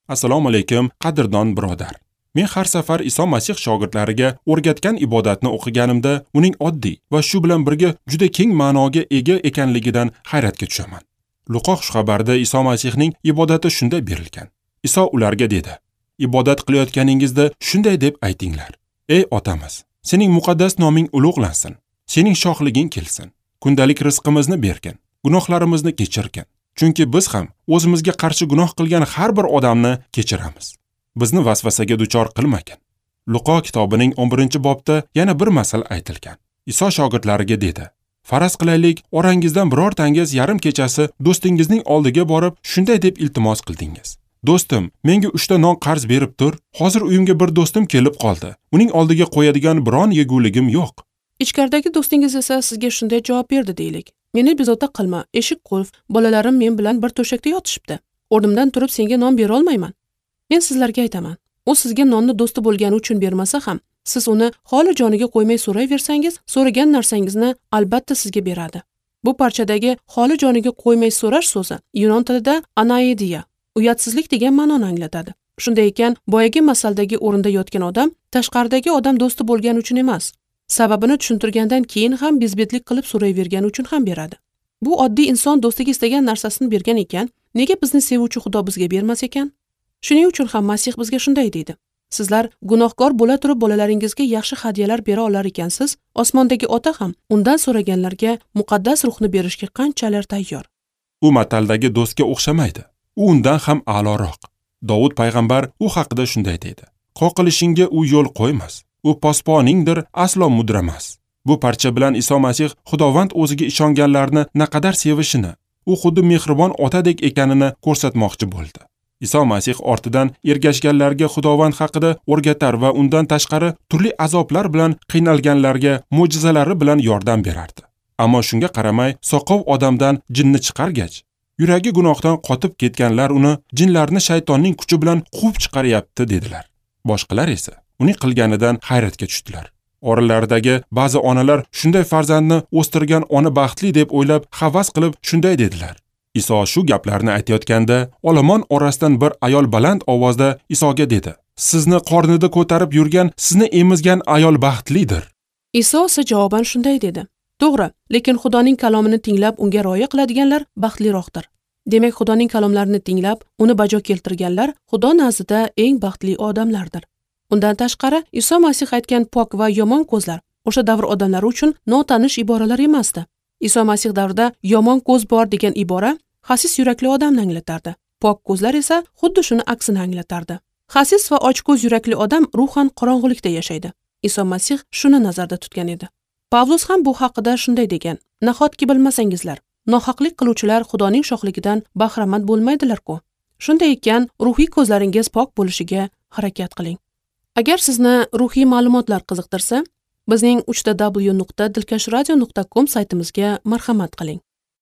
Assalomu alaykum, qadrdon birodar. Men har safar Iso Masih shogirdlariga o'rgatgan ibodatni o'qiganimda, uning oddiy va shu bilan birga juda keng ma'noga ega ekanligidan hayratga tushaman. Luqo xushxabarida Iso Masihning ibodati shunday berilgan. Iso ularga dedi: "Ibodat qilayotganingizda shunday deb aytinglar: Ey otamiz, sening muqaddas noming ulug'lansin. Sening shohliging kelsin. Kundalik rizqimizni bergin. Gunohlarimizni kechirgin. Chunki biz ham o'zimizga qarshi gunoh qilgan har bir odamni kechiramiz. Bizni vasvasaga duchor qilmagin." Luqo kitobining 11-bobda yana bir masal aytilgan. Iso shogirdlariga dedi: "Faraz qilaylik, orangizdan birortangiz yarim kechasi do'stingizning oldiga borib, shunday deb iltimos qildingiz: Do'stim, menga 3 ta non qarz berib tur. Hozir uyimga bir do'stim kelib qoldi. Uning oldiga qo'yadigan biron yeguligim yo'q." Ichkaridagi do'stingiz esa sizga shunday javob berdi deylik: "Meni bezovta qilma, eshik qulf, bolalarim men bilan bir to'shakda yotishibdi. O'rnimdan turib senga non bera olmayman." Men sizlarga aytaman, u sizga nonni do'sti bo'lgani uchun bermasa ham, siz uni holi joniga qo'ymay so'rayversangiz, so'ragan narsangizni albatta sizga beradi. Bu parchadagi holi joniga qo'ymay so'rash so'zi yunon tilida anaidia, uyatsizlik degan ma'noni anglatadi. Shunday ekan, boyagi masaldagi o'rinda yotgan odam tashqaridagi odam do'sti bo'lgani uchun emas, sababini tushuntirgandan keyin ham bezbetlik qilib so'rayvergani uchun ham beradi. Bu oddiy inson do'stiga istagan narsasini bergan ekan, nega bizni sevuvchi Xudo bizga bermas ekan? Shuning uchun ham Masih bizga shunday deydi: "Sizlar gunohkor bo'la turib bolalaringizga yaxshi hadyalar bera olar ekansiz, osmondagi Ota ham undan so'raganlarga muqaddas ruhni berishga qanchalar tayyor." U mataldagi do'stga o'xshamaydi. U undan ham a'loroq. Davud payg'ambar u haqida shunday deydi: "Qoqilishingga u yo'l qo'ymas. U posponingdir, aslo mudramas." Bu parcha bilan Iso Masih Xudovand o'ziga ishonganlarni naqadar sevishini, u xuddi mehribon otadek ekanini ko'rsatmoqchi bo'ldi. Iso Masih ortidan ergashganlarga Xudovand haqida o'rgatar va undan tashqari turli azoblar bilan qiynalganlarga mo'jizalari bilan yordam berardi. Ammo shunga qaramay, soqov odamdan jinni chiqargach, yuragi gunohdan qotib ketganlar uni jinlarni shaytonning kuchi bilan quvib chiqaryapti dedilar. Boshqalar esa uning qilganidan hayratga tushdilar. Oralaridagi ba'zi onalar shunday farzandni o'stirgan ona baxtli deb o'ylab, havas qilib shunday dedilar. Iso shu gaplarni aytayotganda, olomon orasidan bir ayol baland ovozda Isoga dedi: "Sizni qornida ko'tarib yurgan, sizni emizgan ayol baxtlidir." Iso esa javoban shunday dedi: "To'g'ri, lekin Xudoning kalomini tinglab unga rioya qiladiganlar baxtliroqdir." Demak, Xudoning kalomlarini tinglab, uni bajo keltirganlar Xudo nazdida eng baxtli odamlardir. Undan tashqari, Iso Masih aytgan pok va yomon ko'zlar o'sha davr odamlari uchun notanish iboralar emasdi. Iso Masih davrida yomon ko'z bor degan ibora xasis yurakli odamni anglatardi. Pok ko'zlar esa xuddi shuni aksini anglatardi. Xasis va ochko'z yurakli odam ruhan qorong'ulikda yashaydi. Iso Masih shuni nazarda tutgan edi. Pavlus ham bu haqida shunday degan: "Nahotki bilmasangizlar, nohaqlik qiluvchilar Xudoning shohligidan bahramand bo'lmaydilar-ku. Shunday ekan, ruhiy ko'zlaringiz pok bo'lishiga harakat qiling." Agar sizni ruhiy ma'lumotlar qiziqtirsa, bizning 3w.dilkashradio.com saytimizga marhamat qiling.